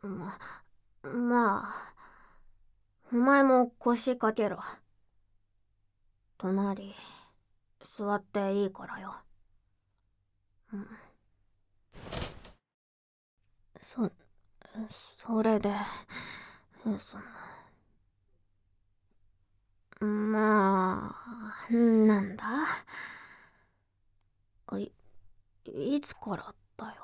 まあ、お前も腰掛けろ。隣、座っていいからよ。うん、そ、それで、そまあ、なんだい、いつからだよ。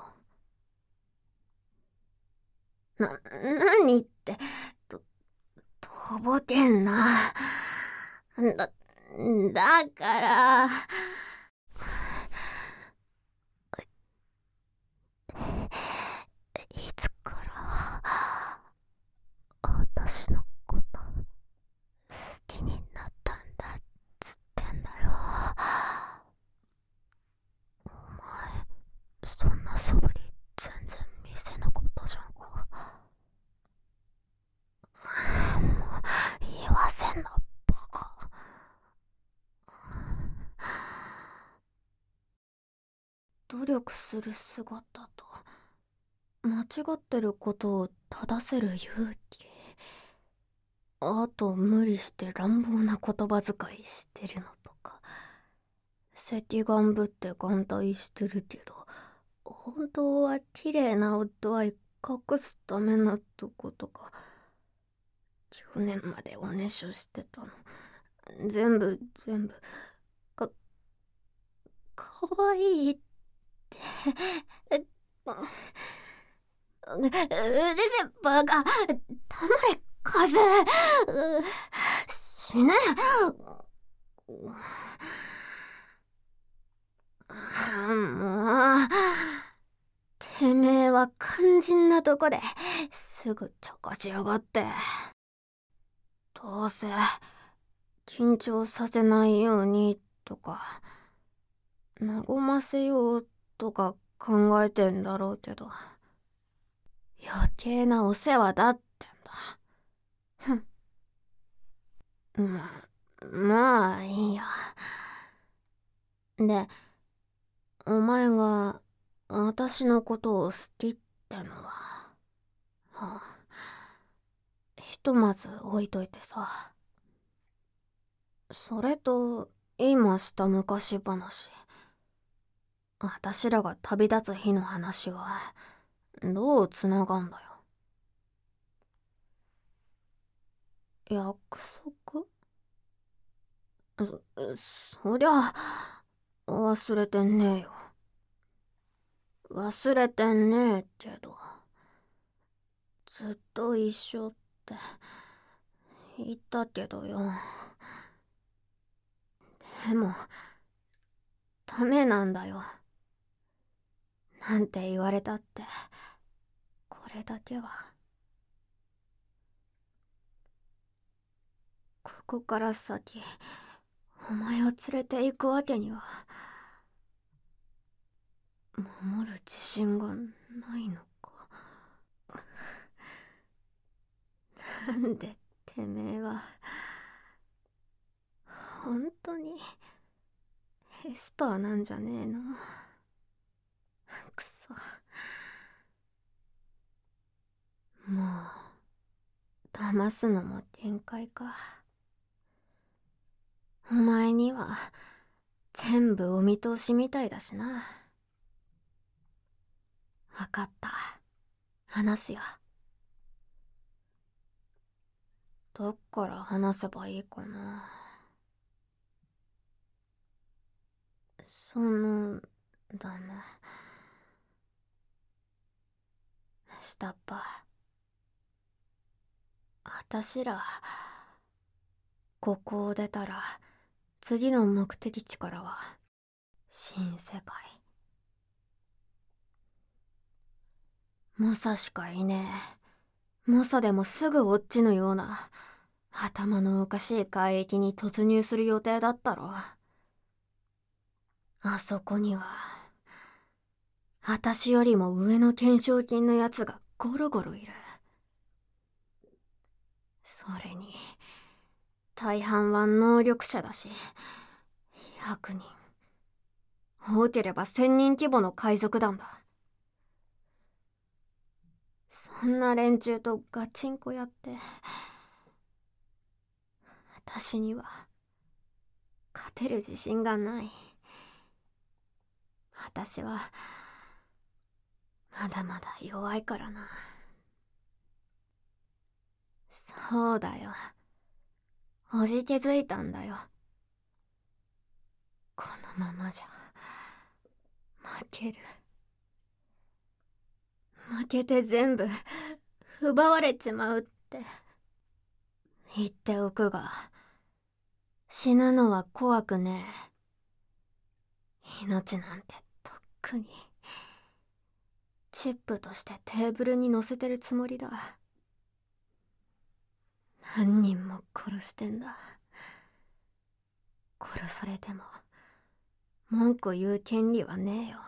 何って、と、とぼけんな。だ、だから、いつから私のこと好きになったんだっつってんだよ。お前、そんな素振り全然見せなかったじゃんか。もう言わせんな、バカ。努力する姿と間違ってることを正せる勇気、あと無理して乱暴な言葉遣いしてるのとか、赤眼ぶって眼帯してるけど本当は綺麗な夫は隠すためなとことか、去年までおねしょしてたの全部かかわいいってうるせえバカ、黙れカズ。死ね。もう、てめえは肝心なとこですぐちょこしやがって。どうせ緊張させないようにとか和ませようとか考えてんだろうけど、余計なお世話だってんだ。ふん。まあいいや。で、お前が私のことを好きってのは、ひとまず置いといてさ、それと今した昔話、私らが旅立つ日の話はどうつながんだよ。約束？そりゃ忘れてねえよ。忘れてねえけど、ずっと一緒って言ったけどよ。でもダメなんだよ。なんて言われたってこれだけは。ここから先お前を連れて行くわけには、守る自信がないのか。なんでてめえは本当にエスパーなんじゃねえの。くそ。もう騙すのも限界か。お前には全部お見通しみたいだしな。わかった。話すよ。どっから話せばいいかな。だね。下っ端。あたしら、ここを出たら、次の目的地からは、新世界。猛者しかいねえ。猛者でもすぐ落ちぬような、頭のおかしい海域に突入する予定だったろ。あそこには、あたしよりも上の懸賞金のやつがゴロゴロいる。それに、大半は能力者だし、100人。多ければ1000人規模の海賊団だ。 そんな連中とガチンコやって、私には勝てる自信がない。私はまだまだ弱いからな。そうだよ。おじけづいたんだよ。このままじゃ負ける。負けて全部奪われちまうって言っておくが、死ぬのは怖くねえ。命なんてとっくにチップとしてテーブルに乗せてるつもりだ。何人も殺してんだ。殺されても文句言う権利はねえよ。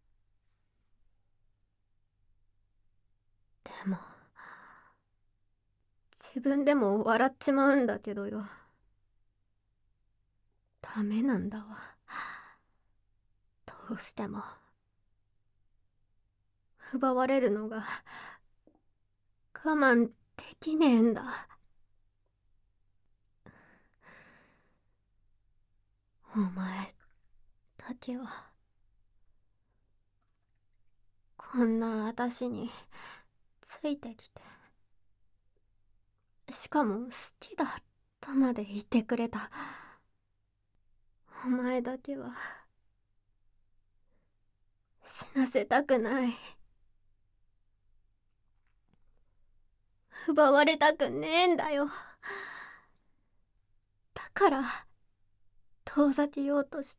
でも自分でも笑っちまうんだけどよ。ダメなんだわ。どうしても奪われるのが我慢できねえんだ。お前だけはこんな私についてきて、しかも好きだとまで言ってくれた。お前だけは死なせたくない。奪われたくねえんだよ。だから遠ざけようとした。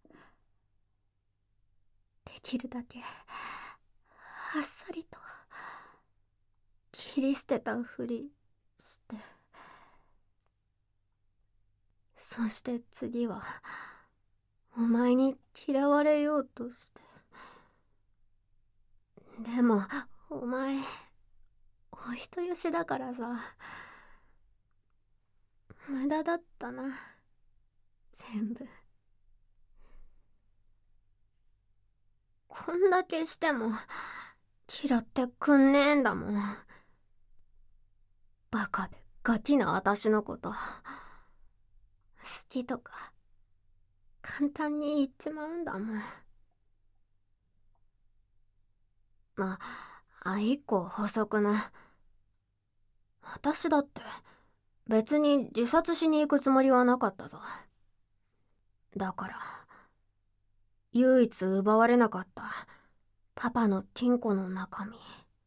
できるだけあっさりと切り捨てたふりして、そして次はお前に嫌われようとして。でもお前お人よしだからさ、無駄だったな、全部。こんだけしても嫌ってくんねえんだもん。バカでガキな私のこと好きとか簡単に言っちまうんだもん。まあ、一個補足な。私だって別に自殺しに行くつもりはなかったぞ。だから唯一奪われなかったパパの金庫の中身、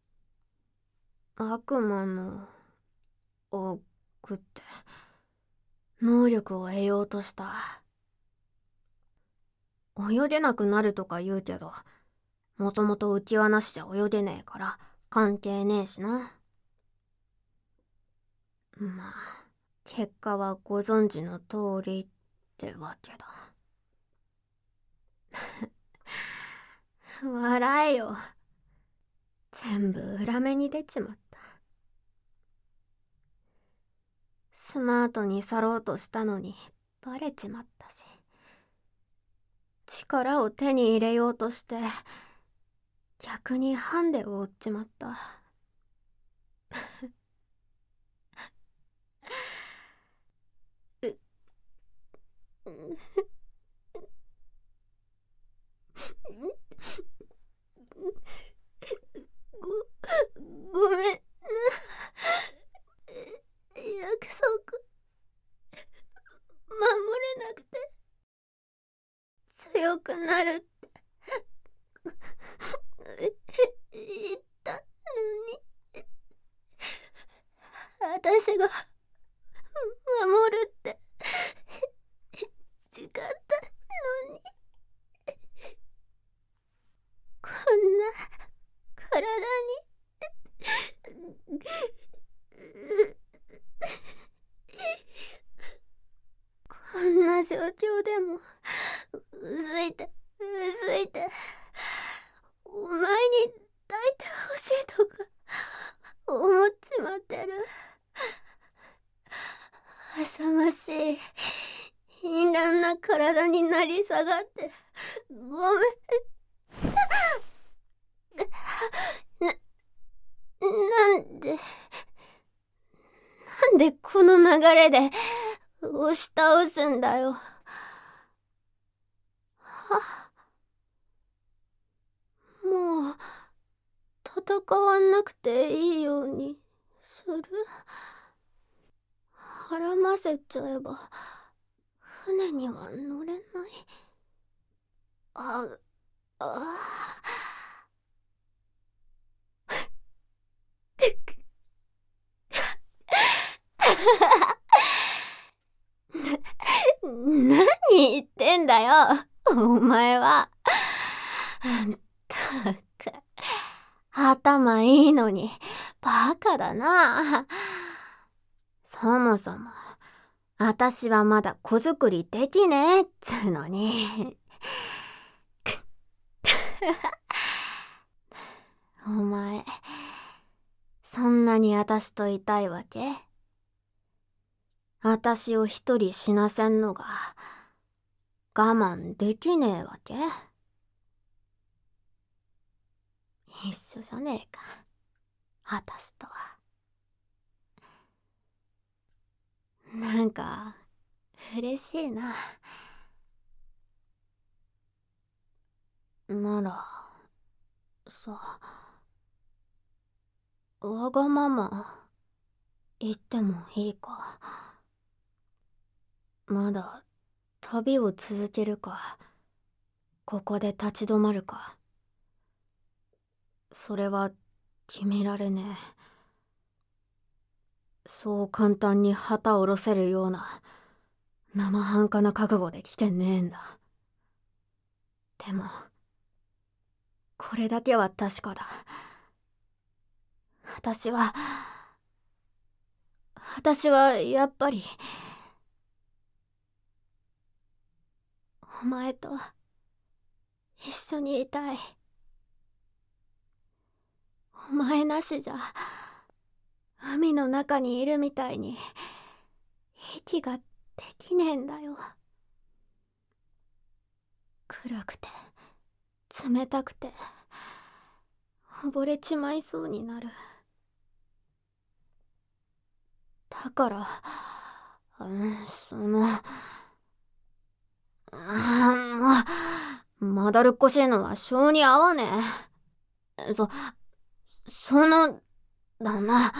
悪魔のを食って能力を得ようとした。泳げなくなるとか言うけど、もともと浮き輪なしじゃ泳げねえから関係ねえしな。まあ結果はご存知の通りってわけだ。笑えよ。全部裏目に出ちまった。スマートに去ろうとしたのにバレちまったし、力を手に入れようとして逆にハンデを負っちまった。ごめんな。約束守れなくて強くなるって言ったのに、私が守るって誓ったのに、こんな体にこんな状況でもうずいてお前に抱いてほしいとか思っちまってる。浅ましい淫乱な体になり下がってごめん。 流れで押し倒すんだよ。もう戦わなくていいようにする。絡ませちゃえば船には乗れない。あ、あ何言ってんだよ、お前は。ったく、頭いいのに、バカだな。そもそも、私はまだ子作りできねえっつうのに。お前、そんなに私といたいわけ？私を一人死なせんのが我慢できねえわけ？一緒じゃねえか、私とは。なんか嬉しいな。ならさ、わがまま言ってもいいか？まだ旅を続けるか、ここで立ち止まるか、それは決められねえ。そう簡単に旗を下ろせるような生半可な覚悟で来てねえんだ。でもこれだけは確かだ。私はやっぱりお前と一緒にいたい。お前なしじゃ海の中にいるみたいに息ができねえんだよ。暗くて冷たくて溺れちまいそうになる。だから、その、まだるっこしいのは性に合わねえ。その、だな。